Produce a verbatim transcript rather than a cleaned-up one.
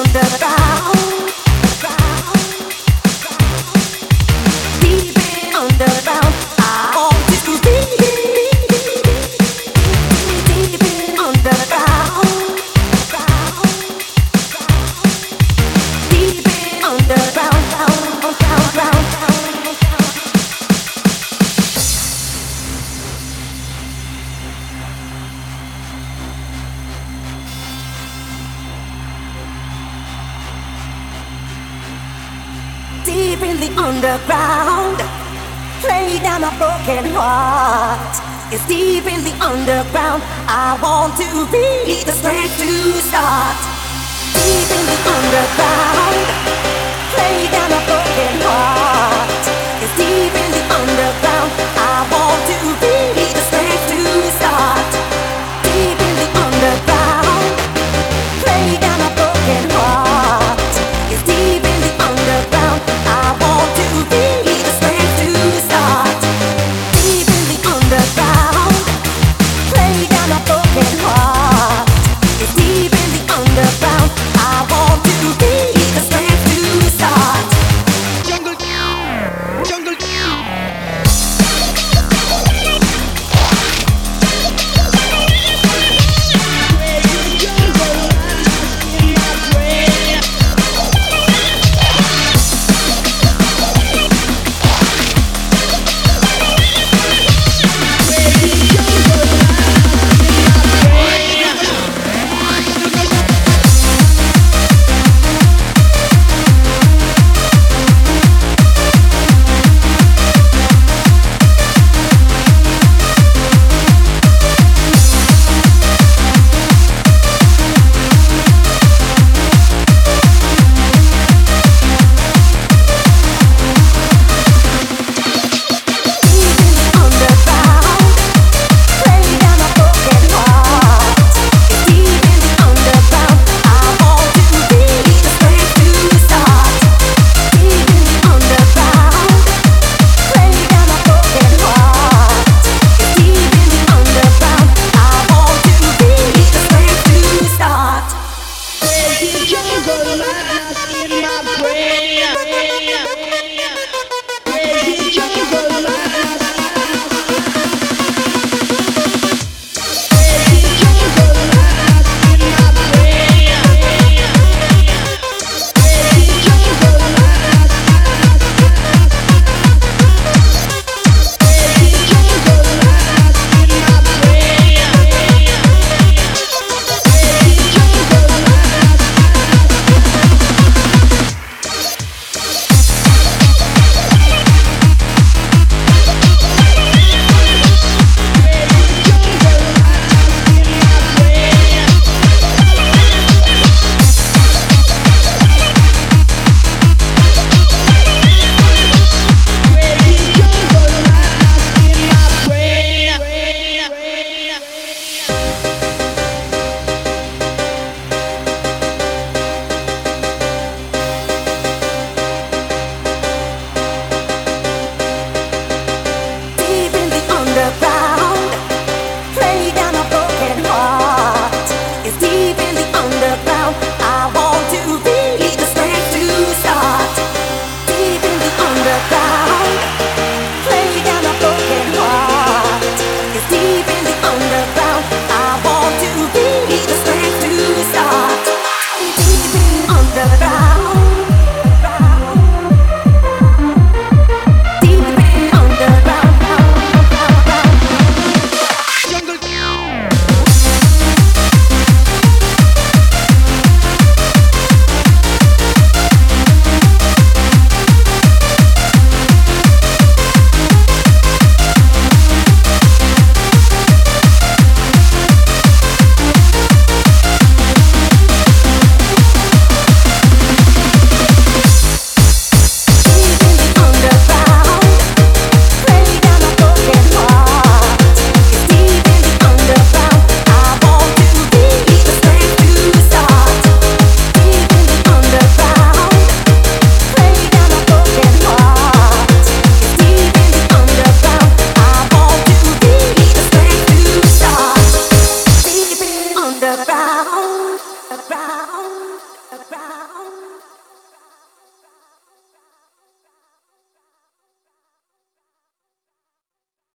Deep in the underground, lay down a broken heart. It's deep in the underground. I want to be the strength to start. Deep in the underground, lay down a broken heart. It's deep in the underground. I want to be the strength to start. Deep in the underground, lay down a broken heart. It's deep in the underground. I want to be the strength to start. Deep in the underground, lay down a broken heart. It's deep in the underground. I want to be the strength to start. Jungle, jungle. Around, around, around.